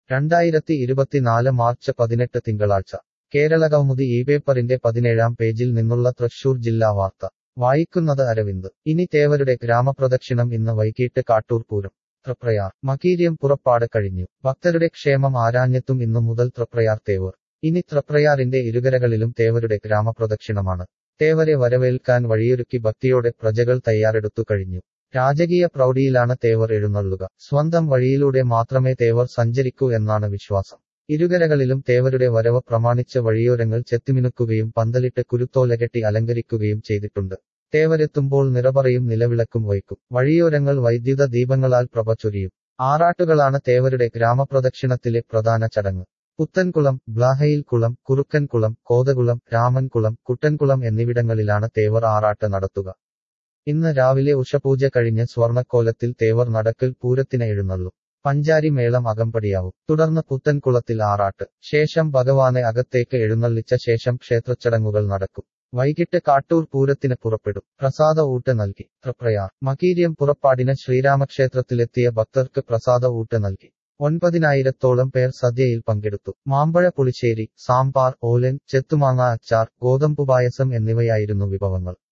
2024 March 18 തിങ്കളാഴ്ച കേരളകൗമുദി പേപ്പറിന്റെ 17-ാം പേജിൽ നിന്നുള്ള തൃശൂർ ജില്ലാ വാർത്ത വായിക്കുന്നത് അരവിന്ദ്. ഇനി തേവരുടെ ഗ്രാമപ്രദക്ഷിണം ഇന്ന് വൈകീട്ട് കാട്ടൂർ പൂരം. തൃപ്രയാർ മകീര്യം പുറപ്പാട് കഴിഞ്ഞു. ഭക്തരുടെ ക്ഷേമം ആരാഞ്ഞെത്തും ഇന്നു മുതൽ തൃപ്രയാർ തേവർ. ഇനി തൃപ്രയാറിന്റെ ഇരുകരകളിലും തേവരുടെ ഗ്രാമപ്രദക്ഷിണമാണ്. തേവരെ വരവേൽക്കാൻ വഴിയൊരുക്കി ഭക്തിയോടെ പ്രജകൾ തയ്യാറെടുത്തു കഴിഞ്ഞു. രാജകീയ പ്രൗഢിയിലാണ് തേവർ എഴുന്നള്ളുക. സ്വന്തം വഴിയിലൂടെ മാത്രമേ തേവർ സഞ്ചരിക്കൂ എന്നാണ് വിശ്വാസം. ഇരുകരകളിലും തേവരുടെ വരവ് പ്രമാണിച്ച് വഴിയോരങ്ങൾ ചെത്തിമിനുക്കുകയും പന്തലിട്ട് കുരുത്തോലകെട്ടി അലങ്കരിക്കുകയും ചെയ്തിട്ടുണ്ട്. തേവരെത്തുമ്പോൾ നിറപറയും നിലവിളക്കും വയ്ക്കും. വഴിയോരങ്ങൾ വൈദ്യുത ദീപങ്ങളാൽ പ്രഭ ചൊരിയും. ആറാട്ടുകളാണ് തേവരുടെ ഗ്രാമപ്രദക്ഷിണത്തിലെ പ്രധാന ചടങ്ങ്. പുത്തൻകുളം, ബ്ലാഹയിൽക്കുളം, കുറുക്കൻകുളം, കോതകുളം, രാമൻകുളം, കുട്ടൻകുളം എന്നിവിടങ്ങളിലാണ് തേവർ ആറാട്ട് നടത്തുക. ഇന്ന് രാവിലെ ഉഷപൂജ കഴിഞ്ഞ് സ്വർണക്കോലത്തിൽ തേവർ നടക്കൽ പൂരത്തിന് എഴുന്നള്ളും. പഞ്ചാരി മേളം അകമ്പടിയാവും. തുടർന്ന് പുത്തൻകുളത്തിൽ ആറാട്ട്. ശേഷം ഭഗവാനെ അകത്തേക്ക് എഴുന്നള്ളിച്ച ശേഷം ക്ഷേത്രച്ചടങ്ങുകൾ നടക്കും. വൈകിട്ട് കാട്ടൂർ പൂരത്തിന് പുറപ്പെടും. പ്രസാദ ഊട്ട് നൽകി. തൃപ്രയാർ മകീര്യം പുറപ്പാടിന് ശ്രീരാമക്ഷേത്രത്തിലെത്തിയ ഭക്തർക്ക് പ്രസാദ ഊട്ട് നൽകി. 9,000-ഓളം പേർ സദ്യയിൽ പങ്കെടുത്തു. മാമ്പഴ പുളിശ്ശേരി, സാമ്പാർ, ഓലൻ, ചെത്തുമാങ്ങ അച്ചാർ, ഗോതമ്പുപായസം എന്നിവയായിരുന്നു വിഭവങ്ങൾ.